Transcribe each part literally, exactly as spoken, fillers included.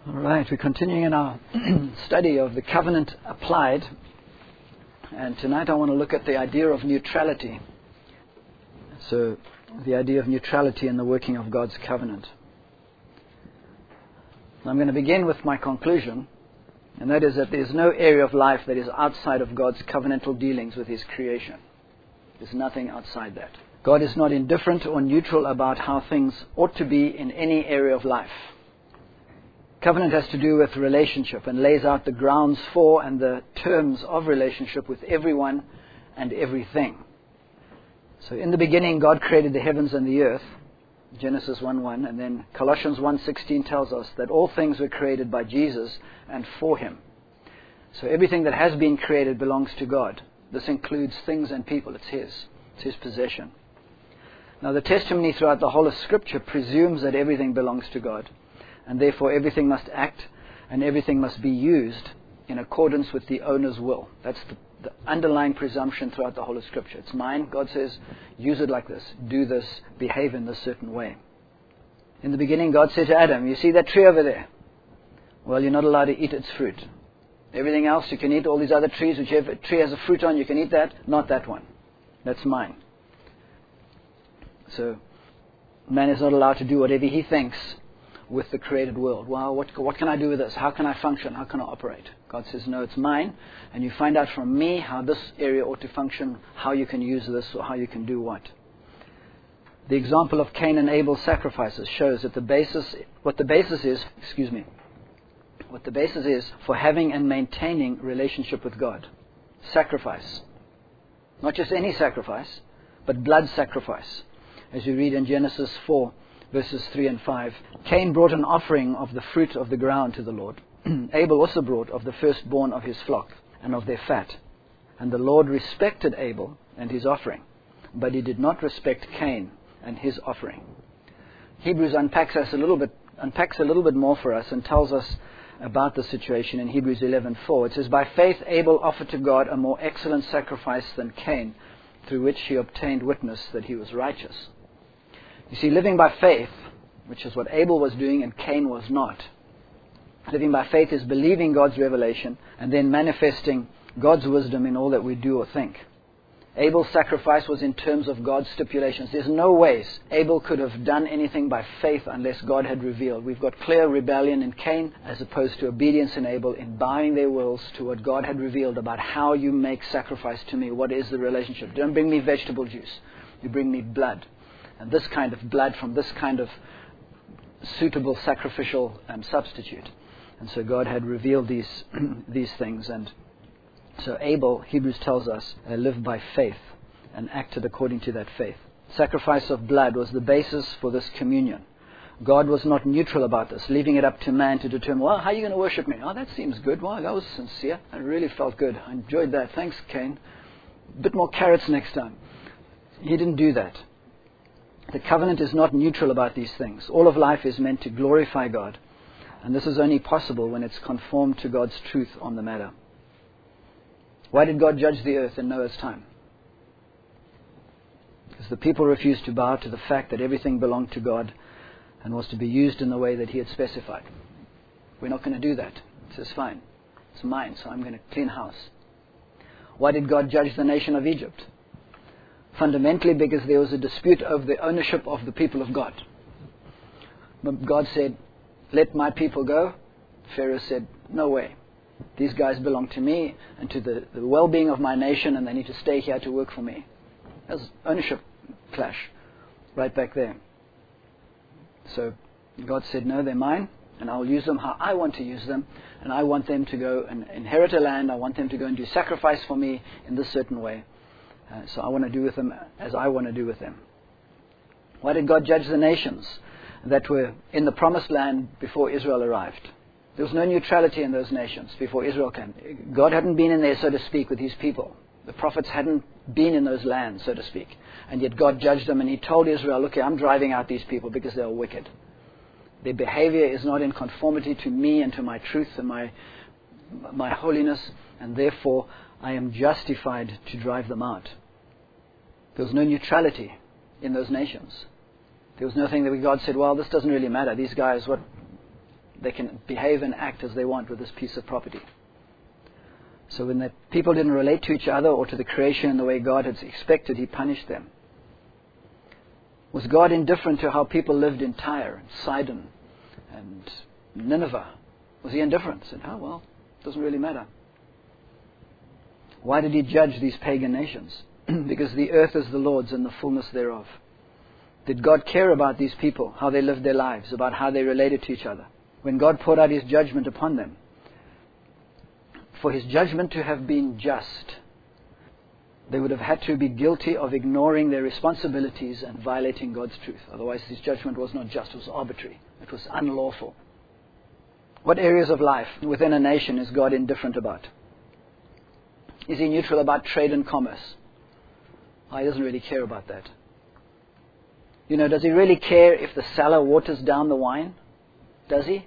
All right, we're continuing in our study of the covenant applied, and tonight I want to look at the idea of neutrality. So, the idea of neutrality in the working of God's covenant. I'm going to begin with my conclusion, and that is that there's no area of life that is outside of God's covenantal dealings with His creation. There's nothing outside that. God is not indifferent or neutral about how things ought to be in any area of life. Covenant has to do with relationship and lays out the grounds for and the terms of relationship with everyone and everything. So in the beginning, God created the heavens and the earth, Genesis one one, and then Colossians one sixteen tells us that all things were created by Jesus and for Him. So everything that has been created belongs to God. This includes things and people. It's His. It's His possession. Now the testimony throughout the whole of Scripture presumes that everything belongs to God. And therefore everything must act and everything must be used in accordance with the owner's will. That's the, the underlying presumption throughout the whole of Scripture. It's mine. God says, use it like this. Do this. Behave in this certain way. In the beginning, God said to Adam, you see that tree over there? Well, you're not allowed to eat its fruit. Everything else you can eat. All these other trees, whichever tree has a fruit on, you can eat that. Not that one. That's mine. So, man is not allowed to do whatever he thinks with the created world. Well, what, what can I do with this? How can I function? How can I operate? God says, no, it's mine. And you find out from me how this area ought to function, how you can use this, or how you can do what. The example of Cain and Abel's sacrifices shows that the basis, what the basis is, excuse me, what the basis is for having and maintaining relationship with God. Sacrifice. Not just any sacrifice, but blood sacrifice. As you read in Genesis four, verses three and five, Cain brought an offering of the fruit of the ground to the Lord. Abel also brought of the firstborn of his flock and of their fat. And the Lord respected Abel and his offering, but He did not respect Cain and his offering. Hebrews unpacks us a little bit, unpacks a little bit more for us and tells us about the situation in Hebrews eleven four. It says, by faith Abel offered to God a more excellent sacrifice than Cain, through which he obtained witness that he was righteous. You see, living by faith, which is what Abel was doing and Cain was not. Living by faith is believing God's revelation and then manifesting God's wisdom in all that we do or think. Abel's sacrifice was in terms of God's stipulations. There's no ways Abel could have done anything by faith unless God had revealed. We've got clear rebellion in Cain as opposed to obedience in Abel in bowing their wills to what God had revealed about how you make sacrifice to me. What is the relationship? Don't bring me vegetable juice. You bring me blood. And this kind of blood from this kind of suitable sacrificial um, substitute. And so God had revealed these these things. And so Abel, Hebrews tells us, uh, lived by faith and acted according to that faith. Sacrifice of blood was the basis for this communion. God was not neutral about this, leaving it up to man to determine, well, how are you going to worship me? Oh, that seems good. Well, that was sincere. I really felt good. I enjoyed that. Thanks, Cain. A bit more carrots next time. He didn't do that. The covenant is not neutral about these things. All of life is meant to glorify God. And this is only possible when it's conformed to God's truth on the matter. Why did God judge the earth in Noah's time? Because the people refused to bow to the fact that everything belonged to God and was to be used in the way that He had specified. We're not going to do that. It says, fine, it's mine, so I'm going to clean house. Why did God judge the nation of Egypt? Fundamentally because there was a dispute over the ownership of the people of God. God said, let my people go. Pharaoh said, no way. These guys belong to me and to the, the well-being of my nation, and they need to stay here to work for me. There's ownership clash right back there. So God said, no, they're mine, and I'll use them how I want to use them, and I want them to go and inherit a land. I want them to go and do sacrifice for me in this certain way. Uh, so I want to do with them as I want to do with them. Why did God judge the nations that were in the promised land before Israel arrived? There was no neutrality in those nations before Israel came. God hadn't been in there, so to speak, with His people. The prophets hadn't been in those lands, so to speak. And yet God judged them, and He told Israel, look, I'm driving out these people because they are wicked. Their behavior is not in conformity to me and to my truth and my, my holiness, and therefore I am justified to drive them out. There was no neutrality in those nations. There was nothing that God said, well, this doesn't really matter. These guys, what they can behave and act as they want with this piece of property. So when the people didn't relate to each other or to the creation in the way God had expected, he punished them. Was God indifferent to how people lived in Tyre and Sidon and Nineveh? Was he indifferent? He said, oh, well, it doesn't really matter. Why did he judge these pagan nations? Because the earth is the Lord's and the fullness thereof. Did God care about these people, how they lived their lives, about how they related to each other? When God poured out his judgment upon them, for his judgment to have been just, they would have had to be guilty of ignoring their responsibilities and violating God's truth. Otherwise, his judgment was not just, it was arbitrary. It was unlawful. What areas of life within a nation is God indifferent about? Is he neutral about trade and commerce? Oh, he doesn't really care about that. You know, does he really care if the seller waters down the wine? Does he?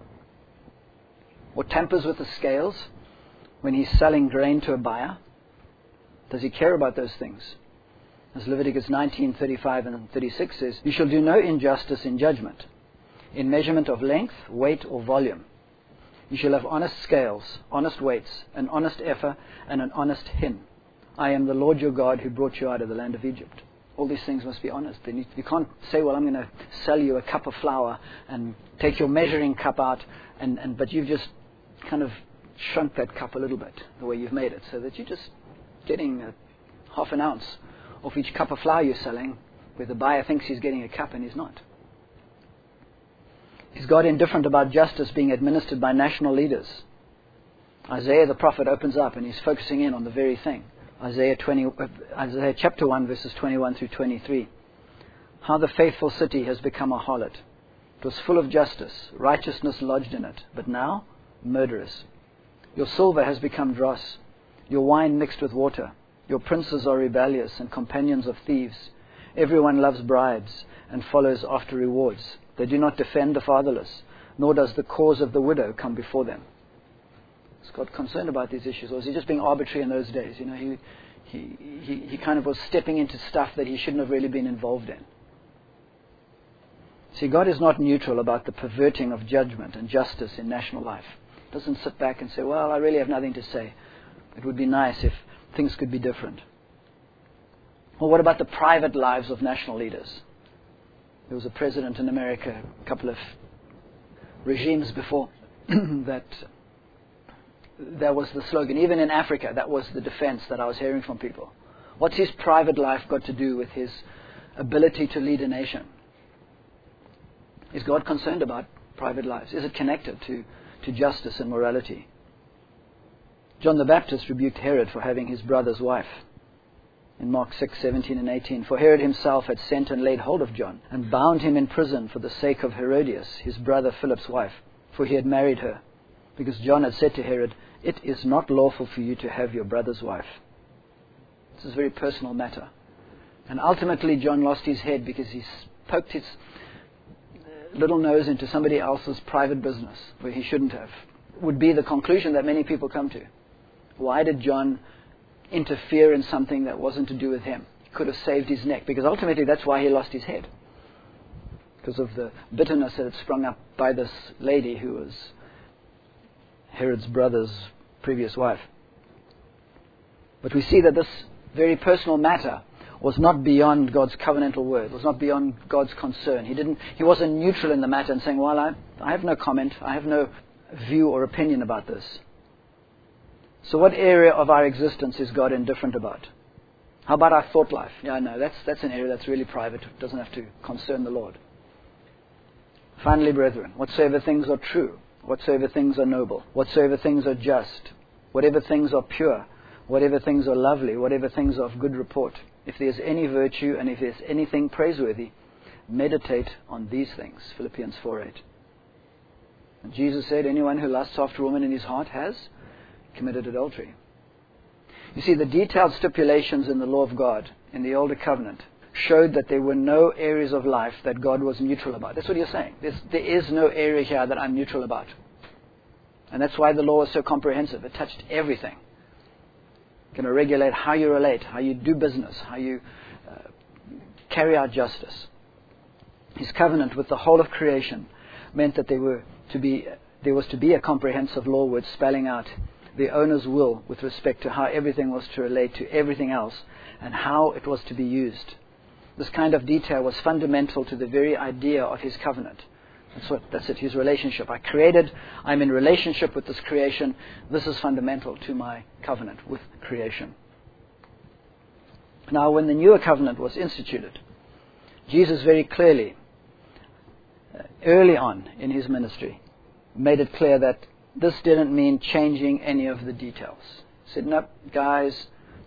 Or tampers with the scales when he's selling grain to a buyer? Does he care about those things? As Leviticus nineteen, thirty-five and thirty-six says, you shall do no injustice in judgment, in measurement of length, weight or volume. You shall have honest scales, honest weights, an honest ephah and an honest hin. I am the Lord your God who brought you out of the land of Egypt. All these things must be honest. They need, you can't say, well, I'm going to sell you a cup of flour and take your measuring cup out, and, and but you've just kind of shrunk that cup a little bit, the way you've made it, so that you're just getting a half an ounce off each cup of flour you're selling, where the buyer thinks he's getting a cup and he's not. Is God indifferent about justice being administered by national leaders? Isaiah the prophet opens up and he's focusing in on the very thing. Isaiah twenty, Isaiah chapter one, verses twenty-one through twenty-three. How the faithful city has become a harlot. It was full of justice, righteousness lodged in it, but now murderous. Your silver has become dross, your wine mixed with water. Your princes are rebellious and companions of thieves. Everyone loves bribes and follows after rewards. They do not defend the fatherless, nor does the cause of the widow come before them. Is God concerned about these issues, or was he just being arbitrary in those days? You know, he, he, he, he kind of was stepping into stuff that he shouldn't have really been involved in. See, God is not neutral about the perverting of judgment and justice in national life. He doesn't sit back and say, well, I really have nothing to say. It would be nice if things could be different. Well, what about the private lives of national leaders? There was a president in America a couple of regimes before that that was the slogan. Even in Africa, that was the defense that I was hearing from people. What's his private life got to do with his ability to lead a nation? Is God concerned about private lives? Is it connected to, to justice and morality? John the Baptist rebuked Herod for having his brother's wife. In Mark six, seventeen and eighteen, for Herod himself had sent and laid hold of John, and bound him in prison for the sake of Herodias, his brother Philip's wife, for he had married her. Because John had said to Herod, it is not lawful for you to have your brother's wife. This is a very personal matter. And ultimately John lost his head because he poked his little nose into somebody else's private business where he shouldn't have. Would be the conclusion that many people come to. Why did John interfere in something that wasn't to do with him? He could have saved his neck, because ultimately that's why he lost his head. Because of the bitterness that had sprung up by this lady who was Herod's brother's previous wife. But we see that this very personal matter was not beyond God's covenantal word, was not beyond God's concern. He didn't. He wasn't neutral in the matter and saying, well, I, I have no comment, I have no view or opinion about this. So what area of our existence is God indifferent about? How about our thought life? Yeah, no, that's, that's an area that's really private. It doesn't have to concern the Lord. Finally, brethren, whatsoever things are true, whatsoever things are noble, whatsoever things are just, whatever things are pure, whatever things are lovely, whatever things are of good report, if there's any virtue and if there's anything praiseworthy, meditate on these things. Philippians four eight. And Jesus said, anyone who lusts after a woman in his heart has committed adultery. You see, the detailed stipulations in the law of God in the older covenant showed that there were no areas of life that God was neutral about. That's what you're saying. There's, there is no area here that I'm neutral about. And that's why the law is so comprehensive. It touched everything. It's going to regulate how you relate, how you do business, how you uh, carry out justice. His covenant with the whole of creation meant that there were to be there was to be a comprehensive law word spelling out the owner's will with respect to how everything was to relate to everything else and how it was to be used. This kind of detail was fundamental to the very idea of his covenant. That's what, that's it, his relationship. I created, I'm in relationship with this creation. This is fundamental to my covenant with creation. Now, when the newer covenant was instituted, Jesus very clearly, uh, early on in his ministry, made it clear that this didn't mean changing any of the details. He said, no, guys,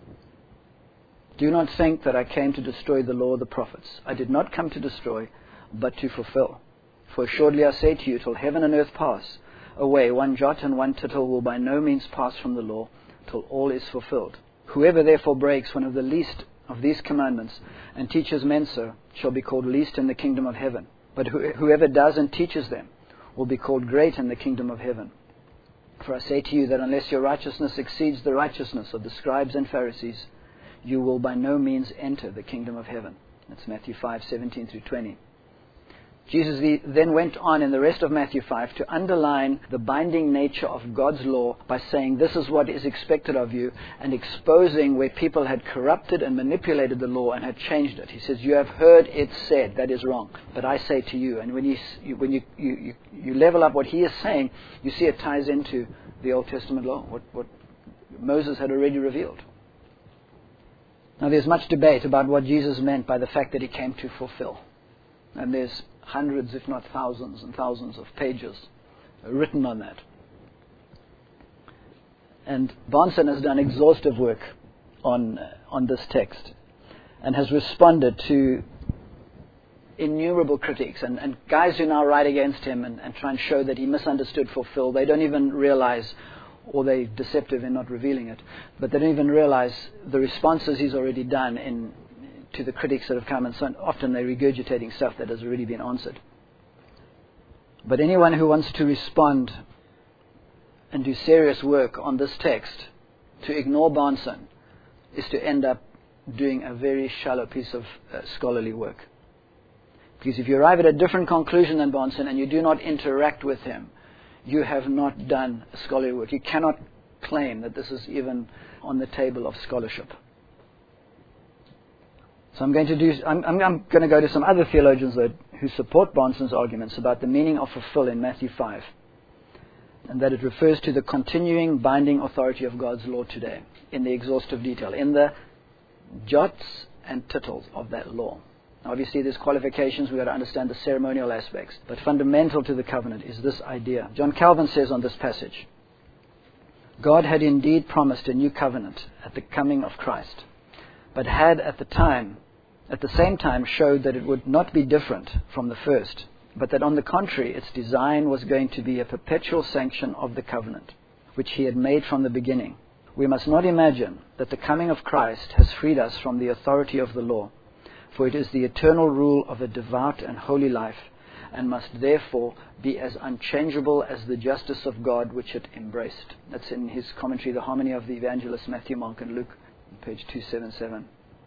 do not think that I came to destroy the law of the prophets. I did not come to destroy, but to fulfill. For assuredly I say to you, till heaven and earth pass away, one jot and one tittle will by no means pass from the law, till all is fulfilled. Whoever therefore breaks one of the least of these commandments and teaches men so, shall be called least in the kingdom of heaven. But who, whoever does and teaches them will be called great in the kingdom of heaven. For I say to you that unless your righteousness exceeds the righteousness of the scribes and Pharisees, you will by no means enter the kingdom of heaven. That's Matthew five, seventeen through twenty. Jesus then went on in the rest of Matthew five to underline the binding nature of God's law by saying this is what is expected of you, and exposing where people had corrupted and manipulated the law and had changed it. He says, you have heard it said, that is wrong, but I say to you. And when you, when you, you, you, you level up what he is saying, you see it ties into the Old Testament law, what, what Moses had already revealed. Now there's much debate about what Jesus meant by the fact that he came to fulfill. And there's hundreds, if not thousands and thousands of pages written on that. And Bahnsen has done exhaustive work on, uh, on this text and has responded to innumerable critiques. And, and guys who now write against him and, and try and show that he misunderstood fulfill, they don't even realize, or they're deceptive in not revealing it, but they don't even realize the responses he's already done in to the critics that have come, and so often they're regurgitating stuff that has already been answered. But anyone who wants to respond and do serious work on this text, to ignore Bahnsen, is to end up doing a very shallow piece of uh, scholarly work. Because if you arrive at a different conclusion than Bahnsen and you do not interact with him, you have not done scholarly work. You cannot claim that this is even on the table of scholarship. So I'm going to do. I'm, I'm, I'm going to go to some other theologians that, who support Bahnsen's arguments about the meaning of fulfill in Matthew five, and that it refers to the continuing binding authority of God's law today, in the exhaustive detail, in the jots and tittles of that law. Now, obviously, there's qualifications. We've got to understand the ceremonial aspects, but fundamental to the covenant is this idea. John Calvin says on this passage, God had indeed promised a new covenant at the coming of Christ, but had at the time, at the same time showed that it would not be different from the first, but that on the contrary, its design was going to be a perpetual sanction of the covenant, which he had made from the beginning. We must not imagine that the coming of Christ has freed us from the authority of the law, for it is the eternal rule of a devout and holy life, and must therefore be as unchangeable as the justice of God which it embraced. That's in his commentary, The Harmony of the Evangelists, Matthew, Mark, and Luke, page two seventy-seven.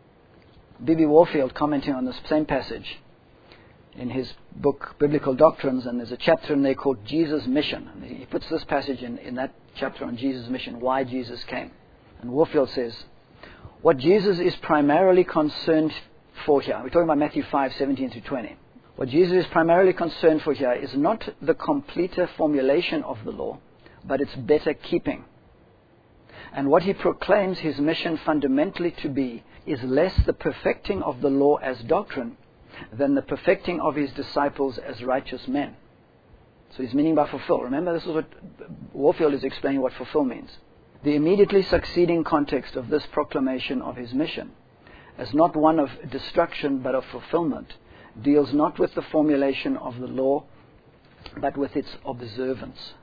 B B Warfield, commenting on this same passage in his book Biblical Doctrines, and there's a chapter in there called Jesus' Mission. And he puts this passage in, in that chapter on Jesus' mission, why Jesus came. And Warfield says, what Jesus is primarily concerned for here, we're talking about Matthew five, seventeen through twenty. What Jesus is primarily concerned for here is not the completer formulation of the law, but its better keeping. And what he proclaims his mission fundamentally to be is less the perfecting of the law as doctrine than the perfecting of his disciples as righteous men. So his meaning by fulfill. Remember, this is what Warfield is explaining what fulfill means. The immediately succeeding context of this proclamation of his mission, as not one of destruction but of fulfillment, deals not with the formulation of the law, but with its observance.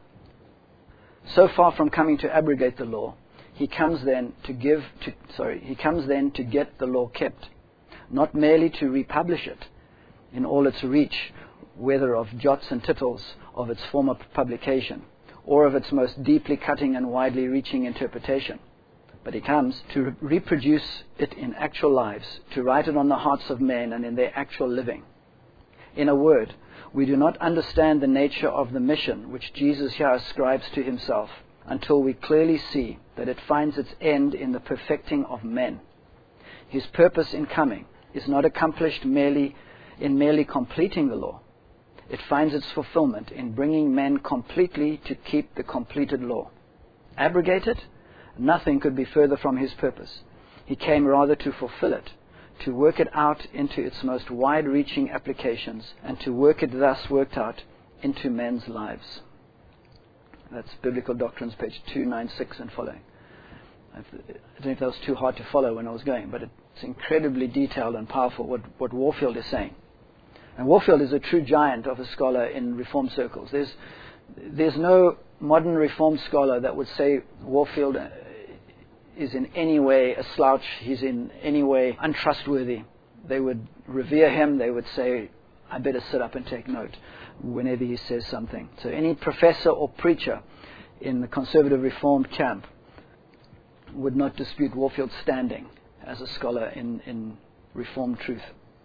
So far from coming to abrogate the law, he comes then to give to sorry, he comes then to get the law kept, not merely to republish it in all its reach, whether of jots and tittles of its former publication, or of its most deeply cutting and widely reaching interpretation. But he comes to re- reproduce it in actual lives, to write it on the hearts of men and in their actual living. In a word, we do not understand the nature of the mission which Jesus here ascribes to himself until we clearly see that it finds its end in the perfecting of men. His purpose in coming is not accomplished merely in merely completing the law. It finds its fulfillment in bringing men completely to keep the completed law. Abrogate it? Nothing could be further from his purpose. He came rather to fulfill it, to work it out into its most wide-reaching applications, and to work it thus worked out into men's lives. That's Biblical Doctrines, page two ninety-six and following. I don't know if that was too hard to follow when I was going, but it's incredibly detailed and powerful what, what Warfield is saying. And Warfield is a true giant of a scholar in Reformed circles. There's, there's no modern Reformed scholar that would say Warfield is in any way a slouch, he's in any way untrustworthy. They would revere him, they would say, I better sit up and take note whenever he says something. So any professor or preacher in the conservative Reformed camp would not dispute Warfield's standing as a scholar in, in Reformed truth.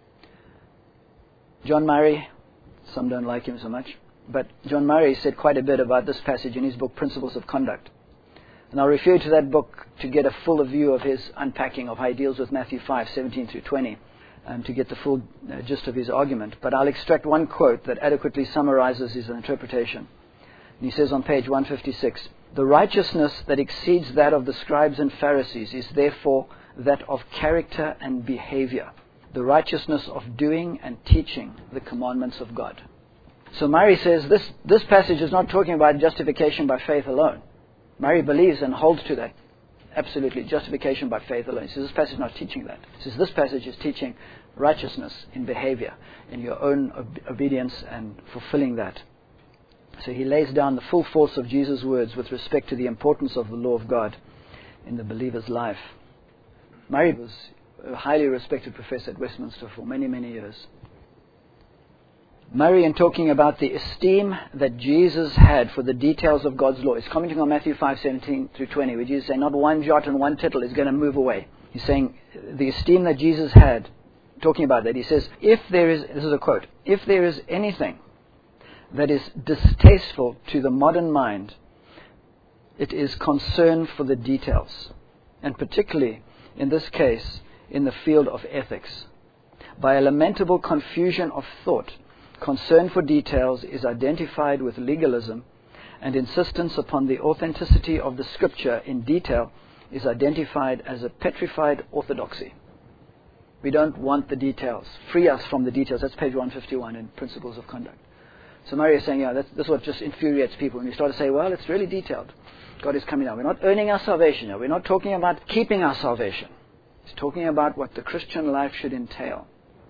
John Murray, some don't like him so much, but John Murray said quite a bit about this passage in his book, Principles of Conduct. And I'll refer you to that book to get a fuller view of his unpacking of how he deals with Matthew five, seventeen through twenty, um, to get the full uh, gist of his argument. But I'll extract one quote that adequately summarizes his interpretation. And he says on page one fifty-six, "The righteousness that exceeds that of the scribes and Pharisees is therefore that of character and behavior, the righteousness of doing and teaching the commandments of God." So Murray says this, this passage is not talking about justification by faith alone. Murray believes and holds to that. Absolutely, justification by faith alone. He says this passage is not teaching that. He says this passage is teaching righteousness in behavior, in your own ob- obedience and fulfilling that. So he lays down the full force of Jesus' words with respect to the importance of the law of God in the believer's life. Murray was a highly respected professor at Westminster for many, many years. Murray, in talking about the esteem that Jesus had for the details of God's law, is commenting on Matthew five, seventeen through twenty, where Jesus said, not one jot and one tittle is going to move away. He's saying the esteem that Jesus had, talking about that, he says, if there is, this is a quote, if there is anything that is distasteful to the modern mind, it is concern for the details, and particularly, in this case, in the field of ethics. By a lamentable confusion of thought, concern for details is identified with legalism, and insistence upon the authenticity of the Scripture in detail is identified as a petrified orthodoxy. We don't want the details. Free us from the details. That's page one fifty-one in Principles of Conduct. So Murray is saying, yeah, that's, that's what just infuriates people. When you start to say, well, it's really detailed. God is coming down. We're not earning our salvation. We're not talking about keeping our salvation. He's talking about what the Christian life should entail.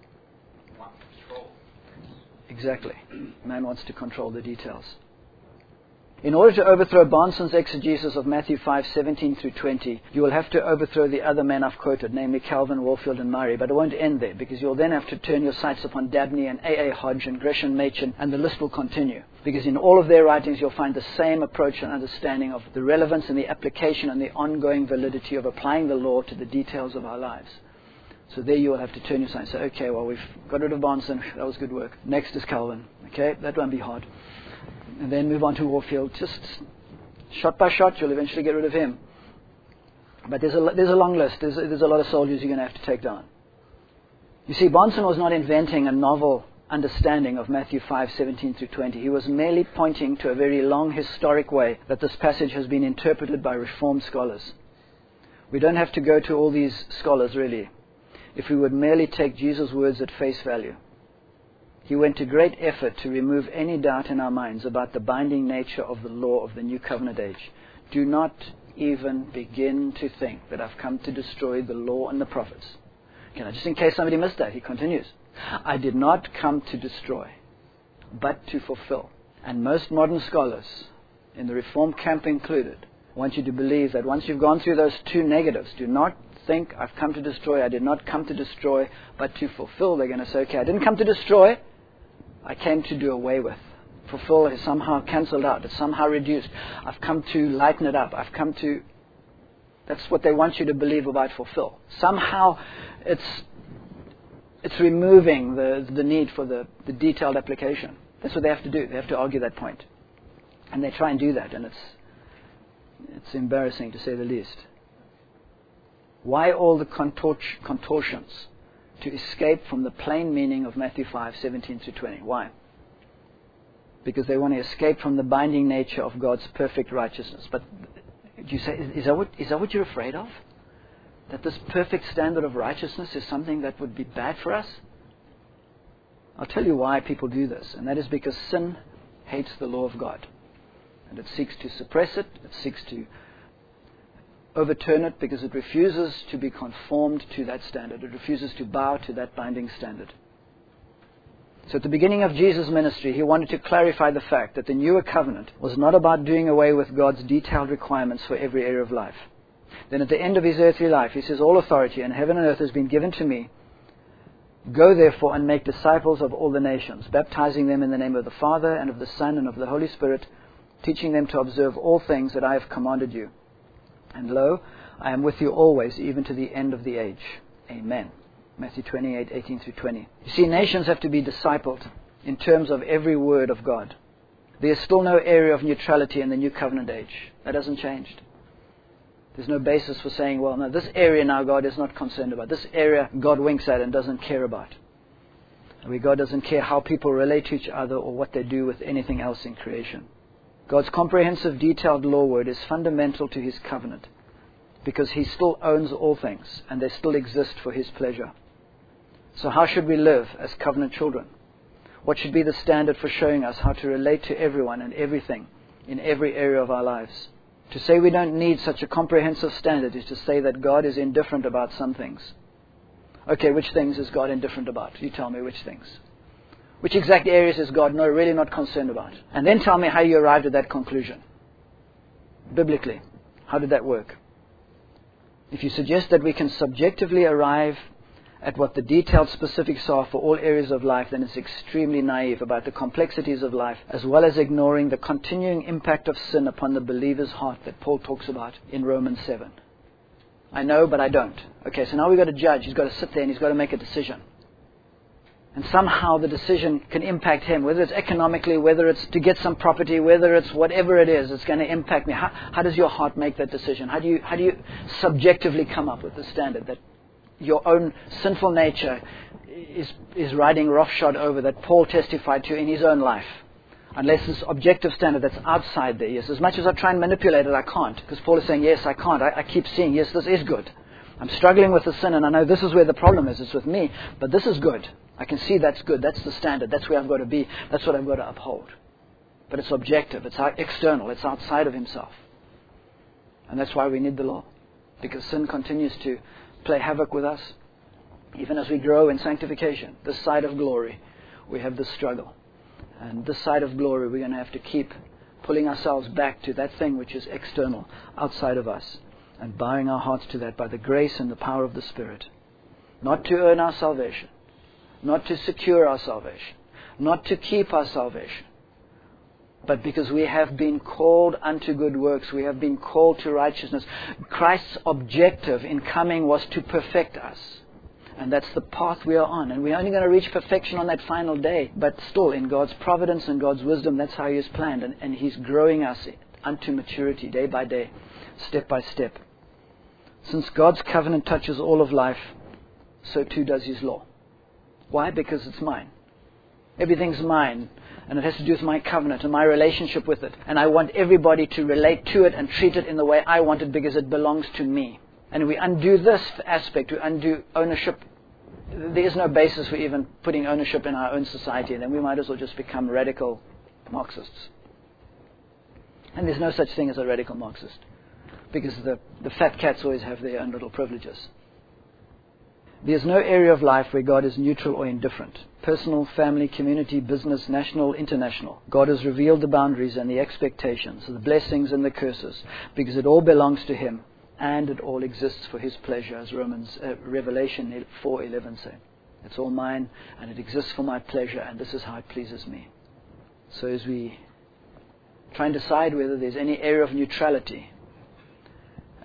Exactly. Man wants to control the details. In order to overthrow Bahnsen's exegesis of Matthew five, seventeen through twenty, you will have to overthrow the other men I've quoted, namely Calvin, Warfield and Murray, but it won't end there, because you'll then have to turn your sights upon Dabney and A A Hodge and Gresham Machen, and the list will continue. Because in all of their writings you'll find the same approach and understanding of the relevance and the application and the ongoing validity of applying the law to the details of our lives. So there you will have to turn your sight and say, okay, well, we've got rid of Bahnsen. That was good work. Next is Calvin. Okay, that won't be hard. And then move on to Warfield. Just shot by shot, you'll eventually get rid of him. But there's a, there's a long list. There's, there's a lot of soldiers you're going to have to take down. You see, Bahnsen was not inventing a novel understanding of Matthew five, seventeen through twenty. He was merely pointing to a very long historic way that this passage has been interpreted by Reformed scholars. We don't have to go to all these scholars, really, if we would merely take Jesus' words at face value. He went to great effort to remove any doubt in our minds about the binding nature of the law of the New Covenant age. Do not even begin to think that I've come to destroy the law and the prophets. Okay, now just in case somebody missed that, he continues. I did not come to destroy, but to fulfill. And most modern scholars, in the Reformed camp included, want you to believe that once you've gone through those two negatives, do not think I've come to destroy, I did not come to destroy, but to fulfill. They're going to say, okay, I didn't come to destroy, I came to do away with. Fulfill is somehow cancelled out, it's somehow reduced. I've come to lighten it up, I've come to... That's what they want you to believe about fulfill. Somehow it's it's removing the, the need for the, the detailed application. That's what they have to do. They have to argue that point. And they try and do that, and it's it's embarrassing to say the least. Why all the contor- contortions to escape from the plain meaning of Matthew five, seventeen to twenty? Why? Because they want to escape from the binding nature of God's perfect righteousness. But do you say, is, is, that what, is that what you're afraid of? That this perfect standard of righteousness is something that would be bad for us? I'll tell you why people do this, and that is because sin hates the law of God. And it seeks to suppress it, it seeks to overturn it because it refuses to be conformed to that standard. It refuses to bow to that binding standard. So at the beginning of Jesus' ministry, he wanted to clarify the fact that the newer covenant was not about doing away with God's detailed requirements for every area of life. Then at the end of his earthly life, he says, all authority in heaven and earth has been given to me. Go therefore and make disciples of all the nations, baptizing them in the name of the Father and of the Son and of the Holy Spirit, teaching them to observe all things that I have commanded you. And lo, I am with you always, even to the end of the age. Amen. Matthew twenty-eight, eighteen through twenty. You see, nations have to be discipled in terms of every word of God. There is still no area of neutrality in the new covenant age. That hasn't changed. There's no basis for saying, well, no, this area now God is not concerned about. This area God winks at and doesn't care about. Where God doesn't care how people relate to each other or what they do with anything else in creation. God's comprehensive, detailed law word is fundamental to his covenant because he still owns all things and they still exist for his pleasure. So how should we live as covenant children? What should be the standard for showing us how to relate to everyone and everything in every area of our lives? To say we don't need such a comprehensive standard is to say that God is indifferent about some things. Okay, which things is God indifferent about? You tell me which things. Which exact areas is God no, really not concerned about? And then tell me how you arrived at that conclusion. Biblically, how did that work? If you suggest that we can subjectively arrive at what the detailed specifics are for all areas of life, then it's extremely naive about the complexities of life, as well as ignoring the continuing impact of sin upon the believer's heart that Paul talks about in Romans seven. I know, but I don't. Okay, so now we've got a judge. He's got to sit there and he's got to make a decision. And somehow the decision can impact him, whether it's economically, whether it's to get some property, whether it's whatever it is, it's going to impact me. How, how does your heart make that decision? How do you, how do you subjectively come up with the standard that your own sinful nature is, is riding roughshod over, that Paul testified to in his own life? Unless this objective standard that's outside there. Yes, as much as I try and manipulate it, I can't. Because Paul is saying, yes, I can't. I, I keep seeing, yes, this is good. I'm struggling with the sin, and I know this is where the problem is. It's with me. But this is good. I can see that's good. That's the standard. That's where I've got to be. That's what I've got to uphold. But it's objective. It's external. It's outside of himself. And that's why we need the law. Because sin continues to play havoc with us. Even as we grow in sanctification, this side of glory, we have this struggle. And this side of glory, we're going to have to keep pulling ourselves back to that thing which is external, outside of us, and bowing our hearts to that by the grace and the power of the Spirit. Not to earn our salvation, not to secure our salvation, not to keep our salvation, but because we have been called unto good works, we have been called to righteousness. Christ's objective in coming was to perfect us. And that's the path we are on. And we're only going to reach perfection on that final day. But still, in God's providence and God's wisdom, that's how He has planned. And, and He's growing us unto maturity, day by day, step by step. Since God's covenant touches all of life, so too does His law. Why? Because it's mine. Everything's mine. And it has to do with my covenant and my relationship with it. And I want everybody to relate to it and treat it in the way I want it because it belongs to me. And we undo this aspect, we undo ownership. There is no basis for even putting ownership in our own society, and then we might as well just become radical Marxists. And there's no such thing as a radical Marxist, because the, the fat cats always have their own little privileges. There's no area of life where God is neutral or indifferent. Personal, family, community, business, national, international. God has revealed the boundaries and the expectations, the blessings and the curses, because it all belongs to Him. And it all exists for His pleasure, as Romans, uh, Revelation four eleven say. It's all mine, and it exists for my pleasure, and this is how it pleases me. So as we try and decide whether there's any area of neutrality,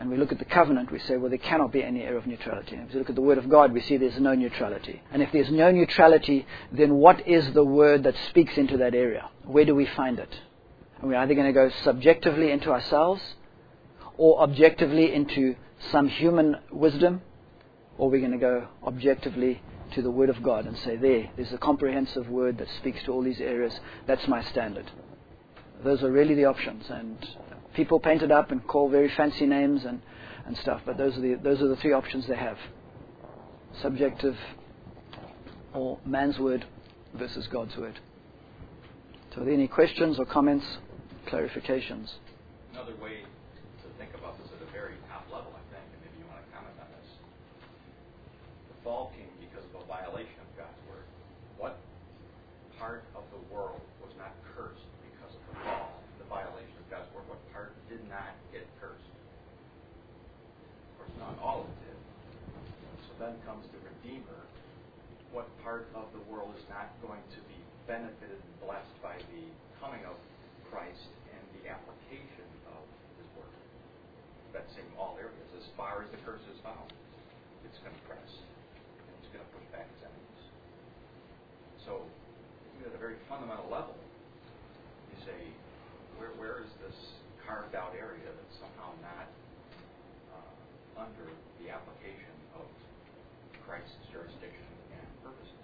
and we look at the covenant, we say, well, there cannot be any area of neutrality. And if we look at the Word of God, we see there's no neutrality. And if there's no neutrality, then what is the word that speaks into that area? Where do we find it? And we're either going to go subjectively into ourselves, or objectively into some human wisdom, or we're going to go objectively to the Word of God and say, there, there's a comprehensive word that speaks to all these areas. That's my standard. Those are really the options. And people paint it up and call very fancy names and, and stuff, but those are the those are the three options they have. Subjective or man's word versus God's word. So are there any questions or comments, clarifications? Another way to think about this at a very top level, I think, and maybe you want to comment on this. The fall came because of a violation of God's word. What part of the world was not cursed because of the fall, the violation of God's word? What part did not get cursed? Of course, not all of it did. So then comes the Redeemer. What part of the world is not going to be benefited and blessed by the coming of Christ and the application of His word? That's in all areas. As far as the curse is found, it's going to press, and it's going to push back its enemies. So, at a very fundamental level, you say, where where is this carved out area that's somehow not uh, under the application of Christ's jurisdiction and purposes?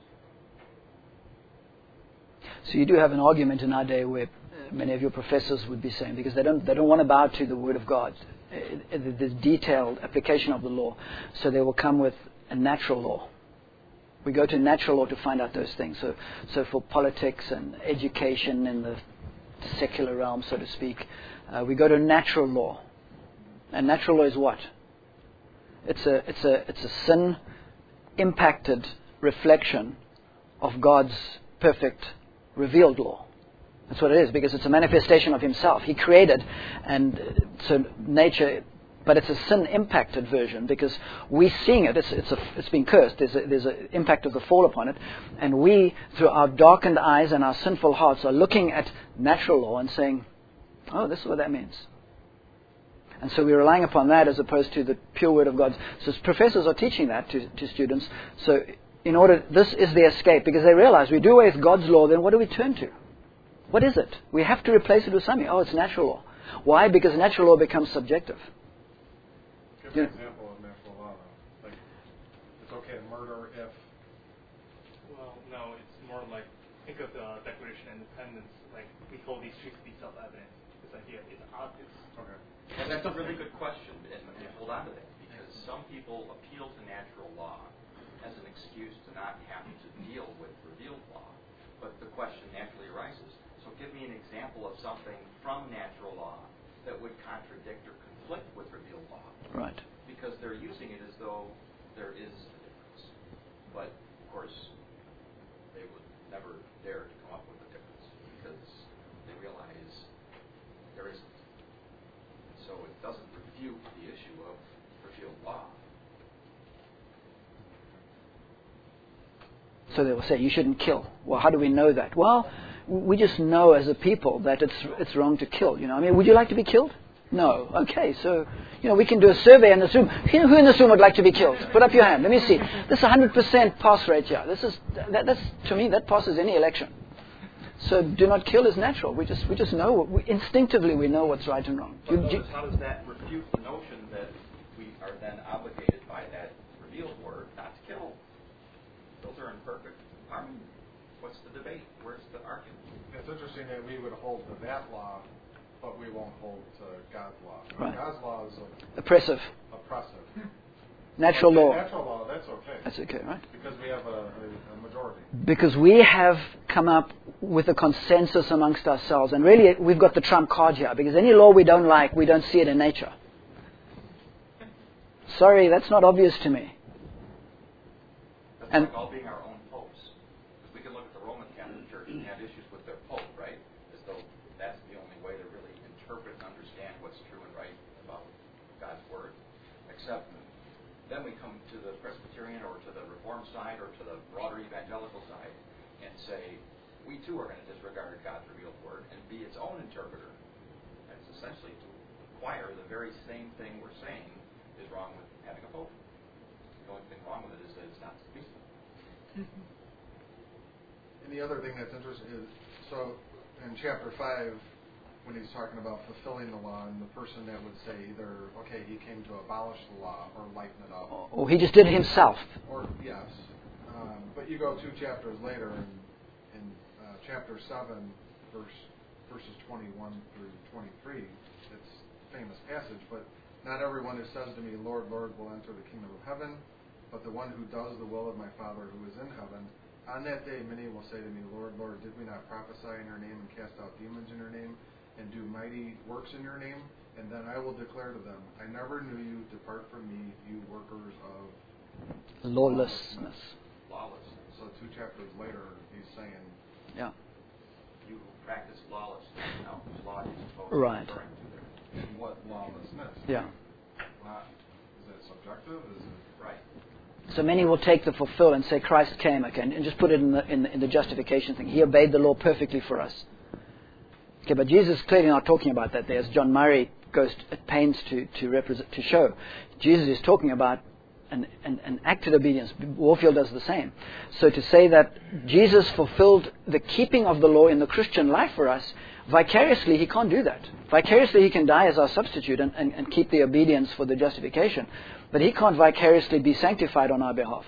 So you do have an argument in our day where many of your professors would be saying, because they don't they don't want to bow to the Word of God, the detailed application of the law, so they will come with a natural law. We go to natural law to find out those things. So, so for politics and education in the secular realm, so to speak, uh, we go to natural law. And natural law is what? It's a it's a it's a sin impacted reflection of God's perfect revealed law. That's what it is, because it's a manifestation of Himself. He created, and so nature, but it's a sin-impacted version, because we seeing it, it's it's, a, it's been cursed. There's a, there's an impact of the fall upon it, and we, through our darkened eyes and our sinful hearts, are looking at natural law and saying, "Oh, this is what that means." And so we're relying upon that as opposed to the pure Word of God. So professors are teaching that to, to students. So in order, this is the escape, because they realize we do away with God's law. Then what do we turn to? What is it? We have to replace it with something. Oh, it's natural law. Why? Because natural law becomes subjective. Give an example of natural law, though. Like, it's okay to murder if... Well, no, it's more like, think of the Declaration of Independence, like, we hold these truths to be self-evident. This idea is obvious. Okay. And that's a really good question, and and hold on to that, because some people appeal to natural law as an excuse to not have to deal with revealed law. But the question naturally arises, so give me an example of something from natural law that would contradict or conflict with revealed law. Right. Because they're using it as though there is a difference. But, of course, they would never dare to come up with a difference because they realize there isn't. So it doesn't refute the issue of revealed law. So they will say, you shouldn't kill. Well, how do we know that? Well, we just know as a people that it's it's wrong to kill. You know, I mean, would you like to be killed? No. Okay, so, you know, we can do a survey in this room. You know, who in this room would like to be killed? Put up your hand. Let me see. This is one hundred percent pass rate here. This is, that, that's, to me, that passes any election. So do not kill is natural. We just we just know, we, instinctively we know what's right and wrong. But You, notice, you, how does that refute the notion that we are then obligated by that revealed word not to kill? Those are in perfect harmony. What's the debate? Where's the argument? It's interesting that we would hold to that law, but we won't hold to God's law. Right. God's law is a, oppressive. oppressive. Natural Okay, law. Natural law, that's okay. That's okay, right? Because we have a, a, a majority. Because we have come up with a consensus amongst ourselves. And really, we've got the trump card here. Because any law we don't like, we don't see it in nature. Sorry, that's not obvious to me. That's And like all being our own popes. Because we can look at the Roman Catholic Church and have issues with their pope, right? As though that's the only way to really interpret and understand what's true and right about God's Word. Except then we come to the Presbyterian or to the Reformed side or to the broader evangelical side and say, we too are going to disregard God's revealed Word and be its own interpreter. That's essentially require the very same thing we're saying is wrong with having a pope. The only thing wrong with it is that it's not peaceful. And the other thing that's interesting is, so in chapter five, when he's talking about fulfilling the law, and the person that would say either, okay, he came to abolish the law or lighten it up. Or he just did it himself. Or, yes. Um, but you go two chapters later, and in uh, chapter seven, verse, verses twenty-one through twenty-three, it's a famous passage, but not everyone who says to me, Lord, Lord, will enter the kingdom of heaven, but the one who does the will of my Father who is in heaven. On that day, many will say to me, Lord, Lord, did we not prophesy in your name and cast out demons in your name and do mighty works in your name? And then I will declare to them, I never knew you. Depart from me, you workers of Lawlessness. Lawlessness. So two chapters later, he's saying, Yeah. You who practice lawlessness. Now, whose law is supposed Right. to be referring to there? and what lawlessness? Yeah. Not, is it subjective? Is it Right. So many will take the fulfill and say Christ came, okay, and just put it in the, in the in the justification thing. He obeyed the law perfectly for us. Okay, but Jesus is clearly not talking about that there, as John Murray goes at pains to to represent to show. Jesus is talking about an, an, an acted obedience. Warfield does the same. So to say that Jesus fulfilled the keeping of the law in the Christian life for us, vicariously he can't do that. Vicariously he can die as our substitute and, and, and keep the obedience for the justification. But he can't vicariously be sanctified on our behalf.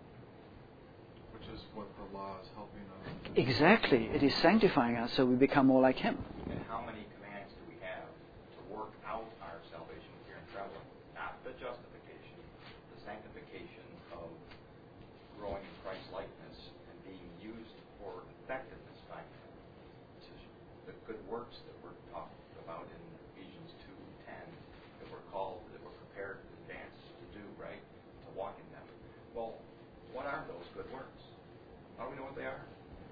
which is what the law is helping us? Exactly. It is sanctifying us so we become more like him. And how many commands do we have to work out our salvation here in traveling? Not the justification, the sanctification of growing in Christ's likeness and being used for effectiveness by Him. To the good works that we're talking about in Ephesians two ten, that we're called, that we're prepared in advance to do, right? To walk in them. Well, what are those good works? How do we know what they are?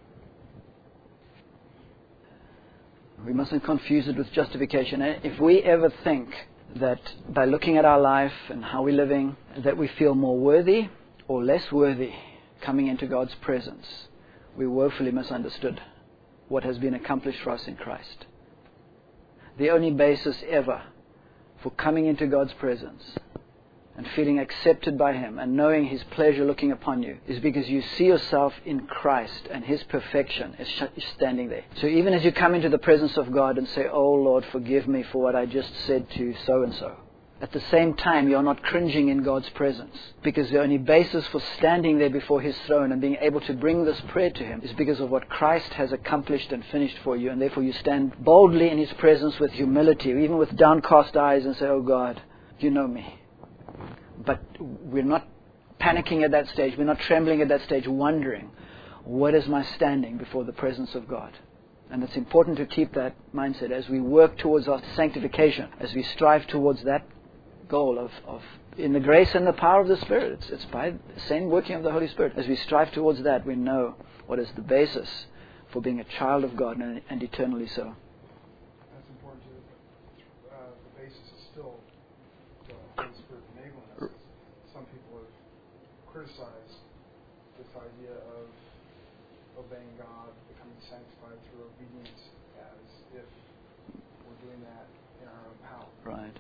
We mustn't confuse it with justification. If we ever think that by looking at our life and how we're living, that we feel more worthy or less worthy coming into God's presence, we woefully misunderstood what has been accomplished for us in Christ. The only basis ever for coming into God's presence and feeling accepted by Him and knowing His pleasure looking upon you is because you see yourself in Christ and His perfection is standing there. So even as you come into the presence of God and say, oh Lord, forgive me for what I just said to so-and-so, at the same time you're not cringing in God's presence, because the only basis for standing there before His throne and being able to bring this prayer to Him is because of what Christ has accomplished and finished for you, and therefore you stand boldly in His presence with humility, even with downcast eyes, and say, oh God, you know me. But we're not panicking at that stage. We're not trembling at that stage, wondering, what is my standing before the presence of God? And it's important to keep that mindset as we work towards our sanctification, as we strive towards that goal of, of in the grace and the power of the Spirit. It's, it's by the same working of the Holy Spirit. As we strive towards that, we know what is the basis for being a child of God and, and eternally so. That's important too. But, uh, the basis is still the Holy Spirit enabling us. Some people have criticized this idea of obeying God, becoming sanctified through obedience, as if we're doing that in our own power. Right.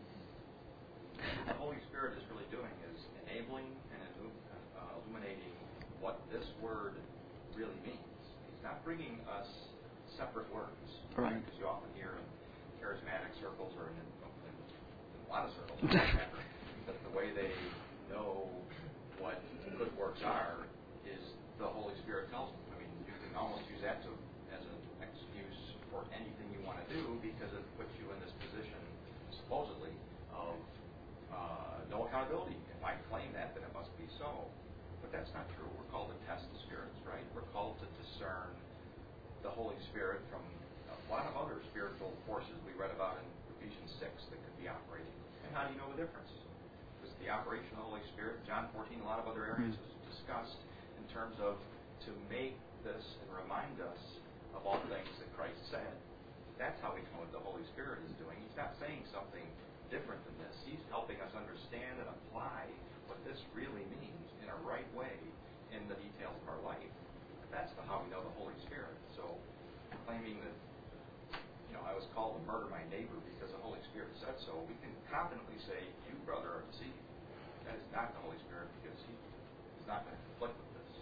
What the Holy Spirit is really doing is enabling and uh, illuminating what this word really means. He's not bringing us separate words. Right. Because you often hear in charismatic circles or in, in, in a lot of circles, for that matter, that the way they know what good works are is the Holy Spirit tells them. I mean, you can almost use that to, as an excuse for anything you want to do, because it puts you in this position, supposedly, of uh, no accountability. If I claim that, then it must be so. But that's not true. We're called to test the spirits, right? We're called to discern the Holy Spirit from a lot of other spiritual forces we read about in Ephesians six that could be operating. And how do you know the difference? Because the operation of the Holy Spirit, John fourteen, a lot of other areas is discussed in terms of to make this and remind us of all things that Christ said. That's how we know what the Holy Spirit is doing. He's not saying something different than this. He's helping us understand and apply what this really means in a right way in the details of our life. That's the, how we know the Holy Spirit. So claiming that, you know, I was called to murder my neighbor because the Holy Spirit said so, we can confidently say, you, brother, are deceived. That is not the Holy Spirit because he is not going to conflict with this.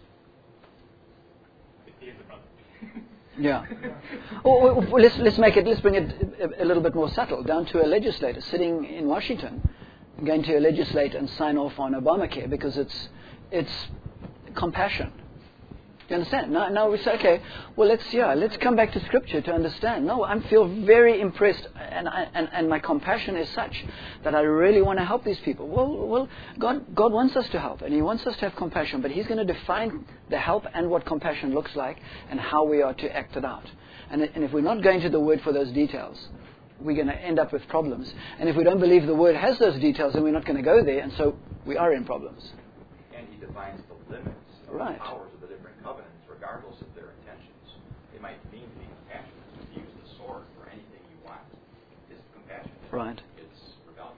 He is a brother. Yeah. Or, or, or let's let's make it. Let's bring it a, a little bit more subtle. Down to a legislator sitting in Washington, going to legislate and sign off on Obamacare because it's it's compassion. Do you understand? Now, now we say, okay, well, let's yeah, let's come back to Scripture to understand. No, I feel very impressed, and I, and and my compassion is such that I really want to help these people. Well, well, God God wants us to help, and He wants us to have compassion, but He's going to define the help and what compassion looks like, and how we are to act it out. And and if we're not going to the Word for those details, we're going to end up with problems. And if we don't believe the Word has those details, then we're not going to go there, and so we are in problems. And He defines the limits of Right. the powers of the different covenants, regardless of their intentions. They might mean to be compassionate, but to use the sword for anything you want is compassion. Right. It's rebellion.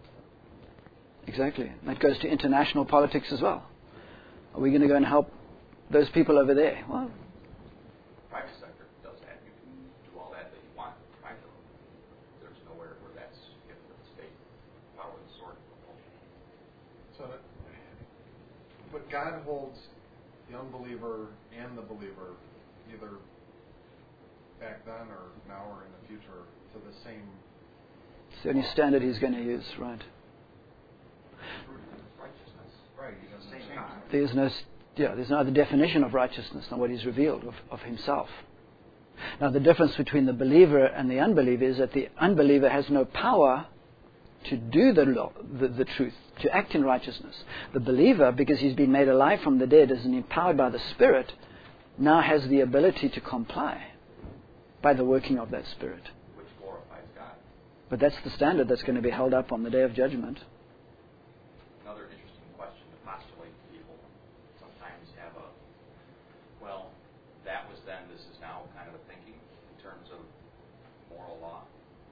Exactly. That goes to international politics as well. Are we going to go and help those people over there? Well, Private sector does that. You can do all that that you want privately. There's nowhere where that's given to the state. Power of the sword. So, that, but God holds the unbeliever and the believer, either back then or now or in the future, to the same. it's the only standard He's going to use, right? Righteousness. Right, He doesn't Same change time. it. There's no, yeah, there's no other definition of righteousness than what He's revealed of, of Himself. Now, the difference between the believer and the unbeliever is that the unbeliever has no power to do the, law, the the truth, to act in righteousness. The believer, because he's been made alive from the dead, is empowered by the Spirit, now has the ability to comply by the working of that Spirit. Which glorifies God. But that's the standard that's going to be held up on the day of judgment. Another interesting question to postulate to people. Sometimes have a, well, that was then, this is now kind of a thinking in terms of moral law.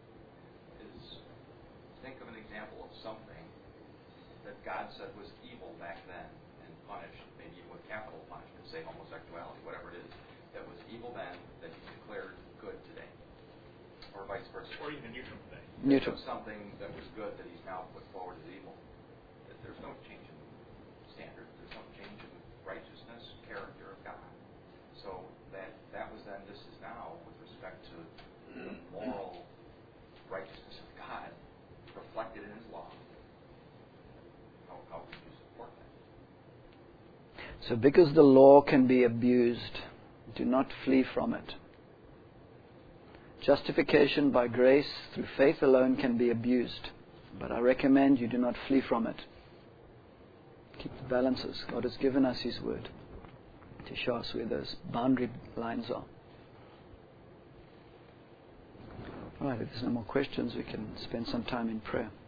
Is think of an example of something that God said was evil back then and punished, maybe even with capital punishment, say homosexuality, whatever it is, that was evil then that He declared good today. Or vice versa. Or even neutral today. Neutral. Something that was good that He's now put forward as evil. That there's no change in standard. There's no change in righteousness, character of God. So that that was then, this is now, with respect to the moral righteousness of God reflected in His law. How, how could you support that? So because the law can be abused, do not flee from it. Justification by grace through faith alone can be abused, but I recommend you do not flee from it. Keep the balances. God has given us His Word to show us where those boundary lines are. All right, if there's no more questions, we can spend some time in prayer.